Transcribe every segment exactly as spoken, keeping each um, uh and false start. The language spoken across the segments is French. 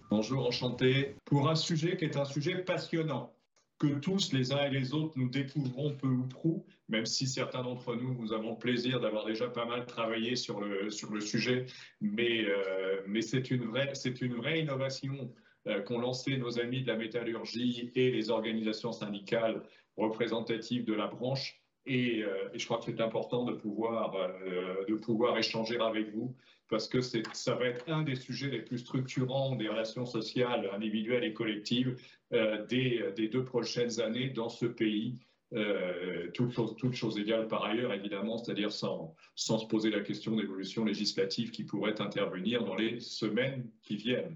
Bonjour, enchanté. Pour un sujet qui est un sujet passionnant, que tous, les uns et les autres, nous découvrons peu ou prou, même si certains d'entre nous, nous avons le plaisir d'avoir déjà pas mal travaillé sur le, sur le sujet, mais, euh, mais c'est une vraie, c'est une vraie innovation euh, qu'ont lancé nos amis de la métallurgie et les organisations syndicales représentatives de la branche. Et, euh, et je crois que c'est important de pouvoir, euh, de pouvoir échanger avec vous parce que c'est, ça va être un des sujets les plus structurants des relations sociales individuelles et collectives euh, des, des deux prochaines années dans ce pays. Euh, toutes choses toute chose égales par ailleurs, évidemment, c'est-à-dire sans, sans se poser la question d'évolution législative qui pourrait intervenir dans les semaines qui viennent.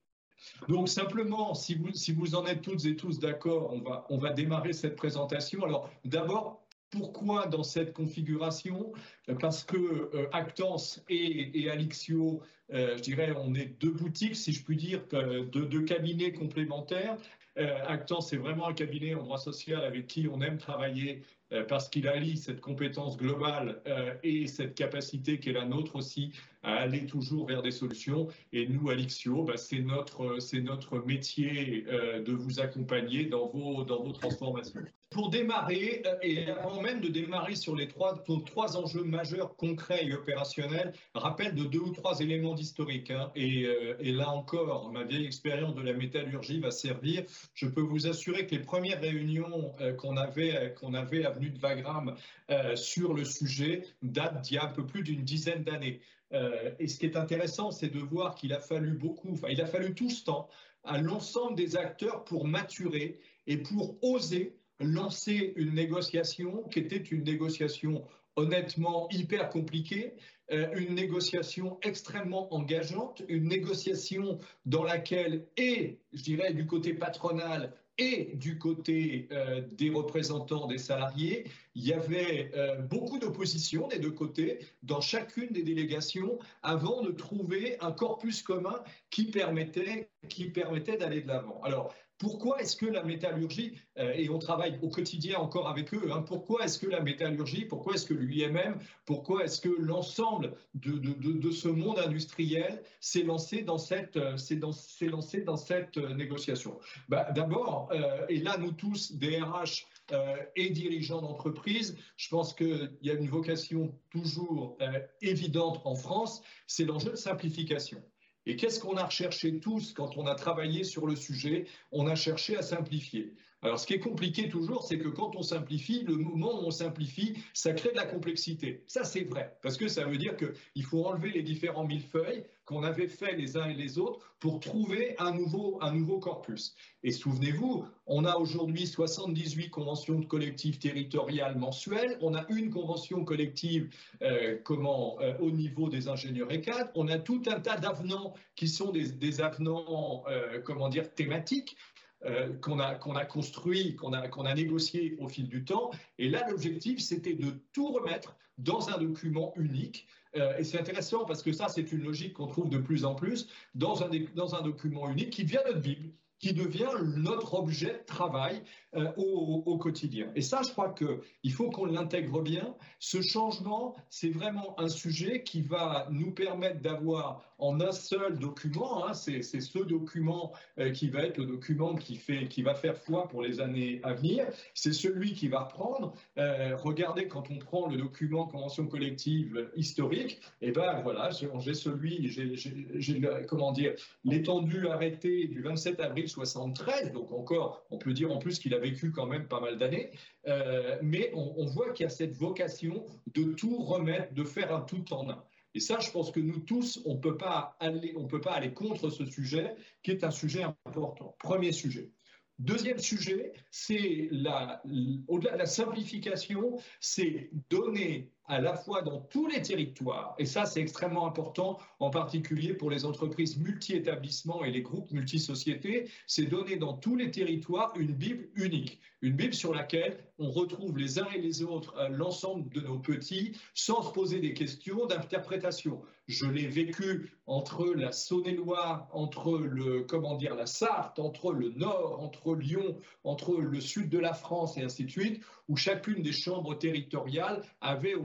Donc simplement, si vous, si vous en êtes toutes et tous d'accord, on va, on va démarrer cette présentation. Alors d'abord, pourquoi dans cette configuration? Parce que euh, Actance et, et Alixio, euh, je dirais, on est deux boutiques, si je puis dire, deux, deux cabinets complémentaires. Euh, Actance, c'est vraiment un cabinet en droit social avec qui on aime travailler euh, parce qu'il allie cette compétence globale euh, et cette capacité qui est la nôtre aussi à aller toujours vers des solutions. Et nous, Alixio, bah, c'est notre, c'est notre métier euh, de vous accompagner dans vos, dans vos transformations. Pour démarrer, euh, et avant même de démarrer sur les trois, trois enjeux majeurs concrets et opérationnels, rappel de deux ou trois éléments d'historique. Hein, et, euh, et là encore, ma vieille expérience de la métallurgie va servir. Je peux vous assurer que les premières réunions euh, qu'on avait, qu'on avait avenue de Wagram euh, sur le sujet datent d'il y a un peu plus d'une dizaine d'années. Euh, et ce qui est intéressant, c'est de voir qu'il a fallu beaucoup, enfin, il a fallu tout ce temps à l'ensemble des acteurs pour maturer et pour oser lancer une négociation qui était une négociation honnêtement hyper compliquée, euh, une négociation extrêmement engageante, une négociation dans laquelle, et je dirais du côté patronal, et du côté euh, des représentants des salariés, il y avait euh, beaucoup d'opposition des deux côtés dans chacune des délégations avant de trouver un corpus commun qui permettait, qui permettait d'aller de l'avant. Alors, pourquoi est-ce que la métallurgie, euh, et on travaille au quotidien encore avec eux, hein, pourquoi est-ce que la métallurgie, pourquoi est-ce que l'U I M M, pourquoi est-ce que l'ensemble de, de, de, de, ce monde industriel s'est lancé dans cette, s'est dans, s'est lancé dans cette négociation? Bah, d'abord, euh, et là nous tous, D R H euh, et dirigeants d'entreprise, je pense qu'il y a une vocation toujours euh, évidente en France, c'est l'enjeu de simplification. Et qu'est-ce qu'on a recherché tous quand on a travaillé sur le sujet? On a cherché à simplifier. Alors, ce qui est compliqué toujours, c'est que quand on simplifie, le moment où on simplifie, ça crée de la complexité. Ça, c'est vrai, parce que ça veut dire qu'il faut enlever les différents millefeuilles qu'on avait fait les uns et les autres pour trouver un nouveau, un nouveau corpus. Et souvenez-vous, on a aujourd'hui soixante-dix-huit conventions de collectifs territoriales mensuelles, on a une convention collective euh, comment, euh, au niveau des ingénieurs E C A D, on a tout un tas d'avenants qui sont des, des avenants, euh, comment dire, thématiques, euh, qu'on a, qu'on a construit, qu'on a, qu'on a négocié au fil du temps. Et là, l'objectif, c'était de tout remettre dans un document unique. Euh, et c'est intéressant parce que ça, c'est une logique qu'on trouve de plus en plus dans un, dans un document unique qui devient notre Bible, qui devient notre objet de travail euh, au, au quotidien. Et ça, je crois qu'il faut qu'on l'intègre bien. Ce changement, c'est vraiment un sujet qui va nous permettre d'avoir en un seul document, hein, c'est ce document euh, qui va être le document qui, fait, qui va faire foi pour les années à venir, c'est celui qui va reprendre. Euh, regardez, quand on prend le document convention collective historique, et eh ben voilà, j'ai celui, j'ai comment dire, l'étendue arrêtée du vingt-sept avril soixante-treize, donc encore, on peut dire en plus qu'il a vécu quand même pas mal d'années, euh, mais on, on voit qu'il y a cette vocation de tout remettre, de faire un tout en un. Et ça, je pense que nous tous, on ne peut pas aller, on peut pas aller contre ce sujet, qui est un sujet important. Premier sujet. Deuxième sujet, c'est au-delà de la simplification, c'est donner à la fois dans tous les territoires, et ça c'est extrêmement important, en particulier pour les entreprises multi-établissements et les groupes multi-sociétés, c'est donner dans tous les territoires une Bible unique, une Bible sur laquelle on retrouve les uns et les autres l'ensemble de nos petits, sans se poser des questions d'interprétation. Je l'ai vécu entre la Saône-et-Loire, entre le, comment dire, la Sarthe, entre le Nord, entre Lyon, entre le sud de la France et ainsi de suite, où chacune des chambres territoriales avait au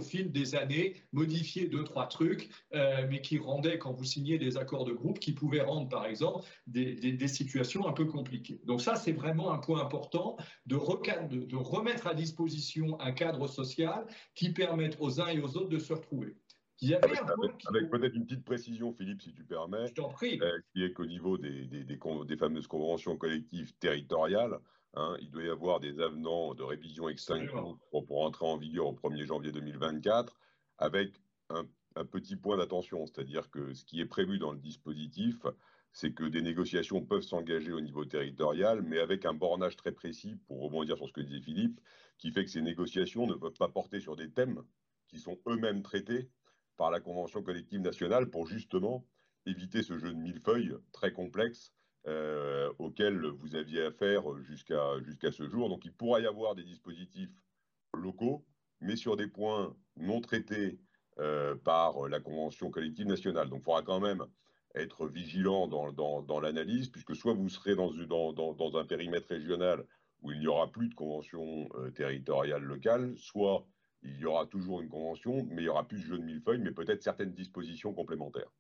fil des années modifié deux, trois trucs, euh, mais qui rendaient, quand vous signez des accords de groupe, qui pouvaient rendre, par exemple, des, des, des situations un peu compliquées. Donc ça, c'est vraiment un point important de, de, de remettre à disposition un cadre social qui permette aux uns et aux autres de se retrouver. Il y avait avec, un point avec, qui... avec peut-être une petite précision, Philippe, si tu permets, Je t'en prie. euh, qui est qu'au niveau des, des, des, des, fameuses conventions collectives territoriales, hein, il doit y avoir des avenants de révision-extinction pour, pour entrer en vigueur au premier janvier deux mille vingt-quatre, avec un, un petit point d'attention, c'est-à-dire que ce qui est prévu dans le dispositif, c'est que des négociations peuvent s'engager au niveau territorial, mais avec un bornage très précis, pour rebondir sur ce que disait Philippe, qui fait que ces négociations ne peuvent pas porter sur des thèmes qui sont eux-mêmes traités par la Convention collective nationale pour justement éviter ce jeu de millefeuille très complexe euh, auquel vous aviez affaire jusqu'à jusqu'à ce jour. Donc il pourra y avoir des dispositifs locaux, mais sur des points non traités euh, par la Convention collective nationale. Donc il faudra quand même être vigilant dans, dans, dans l'analyse, puisque soit vous serez dans, dans, dans, dans un périmètre régional où il n'y aura plus de convention euh, territoriale locale, soit il y aura toujours une convention, mais il y aura plus de jeu de millefeuille, mais peut-être certaines dispositions complémentaires.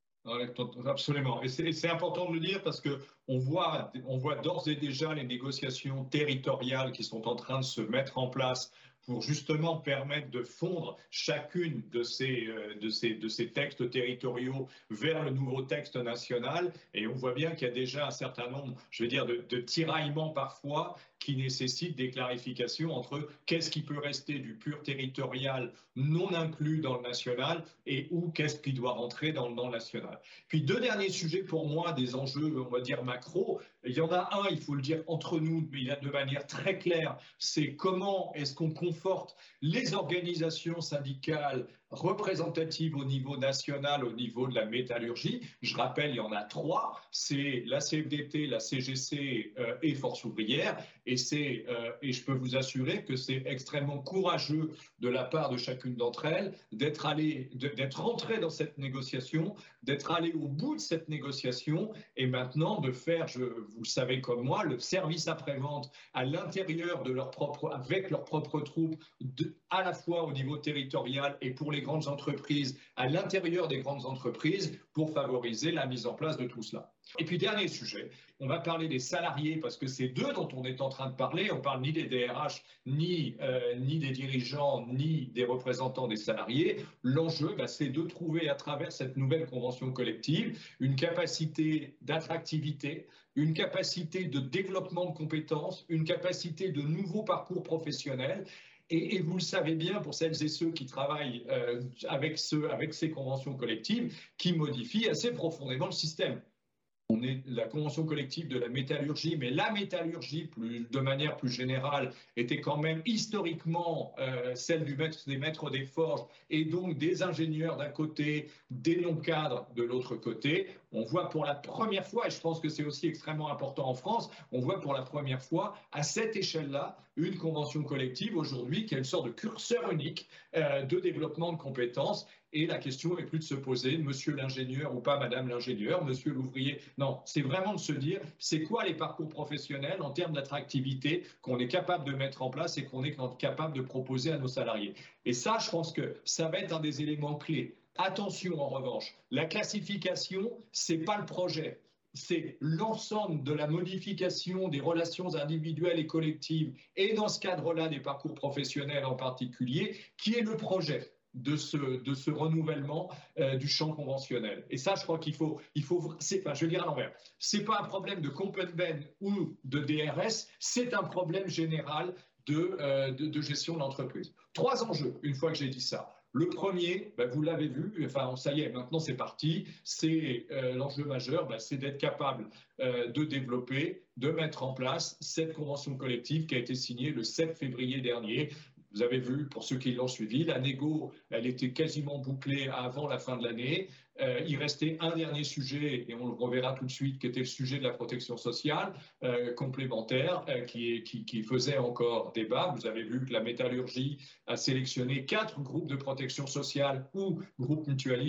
Absolument. Et c'est important de le dire parce qu'on voit, on voit d'ores et déjà les négociations territoriales qui sont en train de se mettre en place pour justement permettre de fondre chacune de ces, de ces, de ces textes territoriaux vers le nouveau texte national. Et on voit bien qu'il y a déjà un certain nombre, je veux dire, de, de tiraillements parfois qui nécessitent des clarifications entre qu'est-ce qui peut rester du pur territorial non inclus dans le national et où qu'est-ce qui doit rentrer dans, dans le national. Puis deux derniers sujets pour moi, des enjeux, on va dire, macro. Il y en a un, il faut le dire entre nous, mais de manière très claire, c'est comment est-ce qu'on conforte les organisations syndicales représentatives au niveau national, au niveau de la métallurgie. Je rappelle, il y en a trois, c'est la C F D T, la C G C euh, et Force ouvrière. Et, c'est, euh, et je peux vous assurer que c'est extrêmement courageux de la part de chacune d'entre elles d'être allé, d'être rentré dans cette négociation, d'être allé au bout de cette négociation et maintenant de faire, je, vous le savez comme moi, le service après-vente à l'intérieur de leur propre, avec leurs propres troupes, de, à la fois au niveau territorial et pour les grandes entreprises, à l'intérieur des grandes entreprises, pour favoriser la mise en place de tout cela. Et puis, dernier sujet, on va parler des salariés parce que c'est d'eux dont on est en train de parler. On parle ni des D R H, ni, euh, ni des dirigeants, ni des représentants des salariés. L'enjeu, bah, c'est de trouver à travers cette nouvelle convention collective une capacité d'attractivité, une capacité de développement de compétences, une capacité de nouveaux parcours professionnels. Et, et vous le savez bien, pour celles et ceux qui travaillent euh, avec, ce, avec ces conventions collectives, qui modifient assez profondément le système. On est la convention collective de la métallurgie, mais la métallurgie, plus, de manière plus générale, était quand même historiquement euh, celle du maître, des maîtres des forges et donc des ingénieurs d'un côté, des non-cadres de l'autre côté. On voit pour la première fois, et je pense que c'est aussi extrêmement important en France, on voit pour la première fois à cette échelle-là une convention collective aujourd'hui qui a une sorte de curseur unique euh, de développement de compétences. Et la question n'est plus de se poser monsieur l'ingénieur ou pas madame l'ingénieur, monsieur l'ouvrier. Non, c'est vraiment de se dire c'est quoi les parcours professionnels en termes d'attractivité qu'on est capable de mettre en place et qu'on est capable de proposer à nos salariés. Et ça, je pense que ça va être un des éléments clés. Attention en revanche, la classification, ce n'est pas le projet. C'est l'ensemble de la modification des relations individuelles et collectives, et dans ce cadre-là, des parcours professionnels en particulier, qui est le projet de ce, de ce renouvellement euh, du champ conventionnel. Et ça, je crois qu'il faut, il faut enfin, je vais dire à l'envers, c'est pas un problème de Compenben ou de D R S, c'est un problème général de, euh, de, de gestion de l'entreprise. Trois enjeux, une fois que j'ai dit ça. Le premier, ben vous l'avez vu, enfin ça y est, maintenant c'est parti, c'est euh, l'enjeu majeur, ben, c'est d'être capable euh, de développer, de mettre en place cette convention collective qui a été signée le sept février dernier. Vous avez vu, pour ceux qui l'ont suivi, la négo, elle était quasiment bouclée avant la fin de l'année. Euh, il restait un dernier sujet, et on le reverra tout de suite, qui était le sujet de la protection sociale euh, complémentaire, euh, qui, qui, qui faisait encore débat. Vous avez vu que la métallurgie a sélectionné quatre groupes de protection sociale ou groupes mutualistes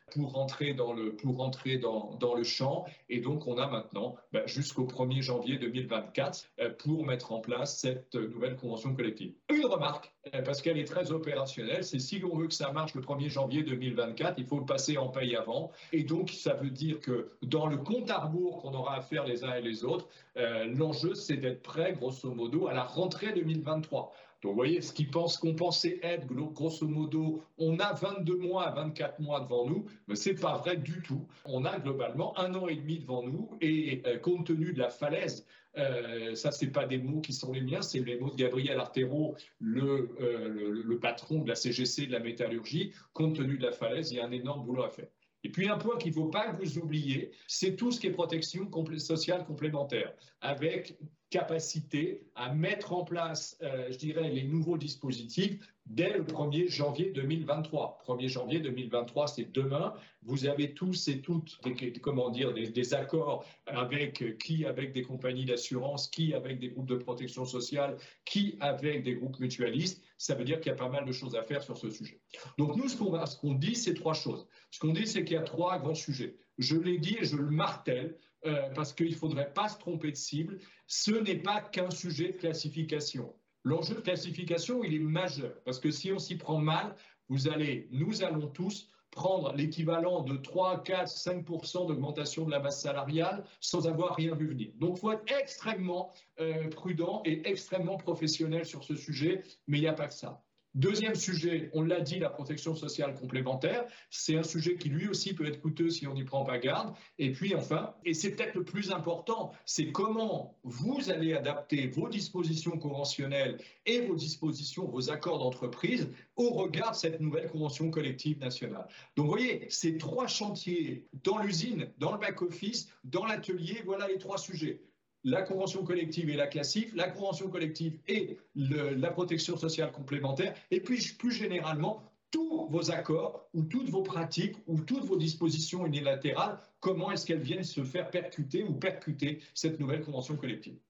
pour rentrer dans le, pour rentrer dans, dans le champ. Et donc, on a maintenant ben, jusqu'au premier janvier deux mille vingt-quatre euh, pour mettre en place cette nouvelle convention collective. Une remarque, euh, parce qu'elle est très opérationnelle, c'est si l'on veut que ça marche le premier janvier deux mille vingt-quatre, il faut le passer en paye avant. Et donc, ça veut dire que dans le compte à rebours qu'on aura à faire les uns et les autres, euh, l'enjeu, c'est d'être prêt, grosso modo, à la rentrée deux mille vingt-trois. Donc, vous voyez, ce qu'ils pensent, qu'on pensait être, grosso modo, on a vingt-deux mois à vingt-quatre mois devant nous, mais ce n'est pas vrai du tout. On a globalement un an et demi devant nous et euh, compte tenu de la falaise, euh, ça, ce n'est pas des mots qui sont les miens, c'est les mots de Gabriel Artero, le, euh, le, le patron de la C G C de la métallurgie. Compte tenu de la falaise, il y a un énorme boulot à faire. Et puis un point qu'il ne faut pas vous oublier, c'est tout ce qui est protection complé- sociale complémentaire, avec capacité à mettre en place, euh, je dirais, les nouveaux dispositifs dès le premier janvier deux mille vingt-trois. premier janvier deux mille vingt-trois, c'est demain. Vous avez tous et toutes des, comment dire, des, des accords avec qui avec des compagnies d'assurance, qui avec des groupes de protection sociale, qui avec des groupes mutualistes. Ça veut dire qu'il y a pas mal de choses à faire sur ce sujet. Donc nous, ce qu'on, ce qu'on dit, c'est trois choses. Ce qu'on dit, c'est qu'il y a trois grands sujets. Je l'ai dit et je le martèle, euh, parce qu'il ne faudrait pas se tromper de cible. Ce n'est pas qu'un sujet de classification. L'enjeu de classification, il est majeur, parce que si on s'y prend mal, vous allez, nous allons tous prendre l'équivalent de trois, quatre, cinq pour cent d'augmentation de la masse salariale sans avoir rien vu venir. Donc, il faut être extrêmement euh, prudent et extrêmement professionnel sur ce sujet, mais il n'y a pas que ça. Deuxième sujet, on l'a dit, la protection sociale complémentaire. C'est un sujet qui lui aussi peut être coûteux si on n'y prend pas garde. Et puis enfin, et c'est peut-être le plus important, c'est comment vous allez adapter vos dispositions conventionnelles et vos dispositions, vos accords d'entreprise au regard de cette nouvelle convention collective nationale. Donc vous voyez, ces trois chantiers dans l'usine, dans le back-office, dans l'atelier, voilà les trois sujets. La convention collective et la classif, la convention collective et le, la protection sociale complémentaire, et puis plus généralement, tous vos accords ou toutes vos pratiques ou toutes vos dispositions unilatérales, comment est-ce qu'elles viennent se faire percuter ou percuter cette nouvelle convention collective.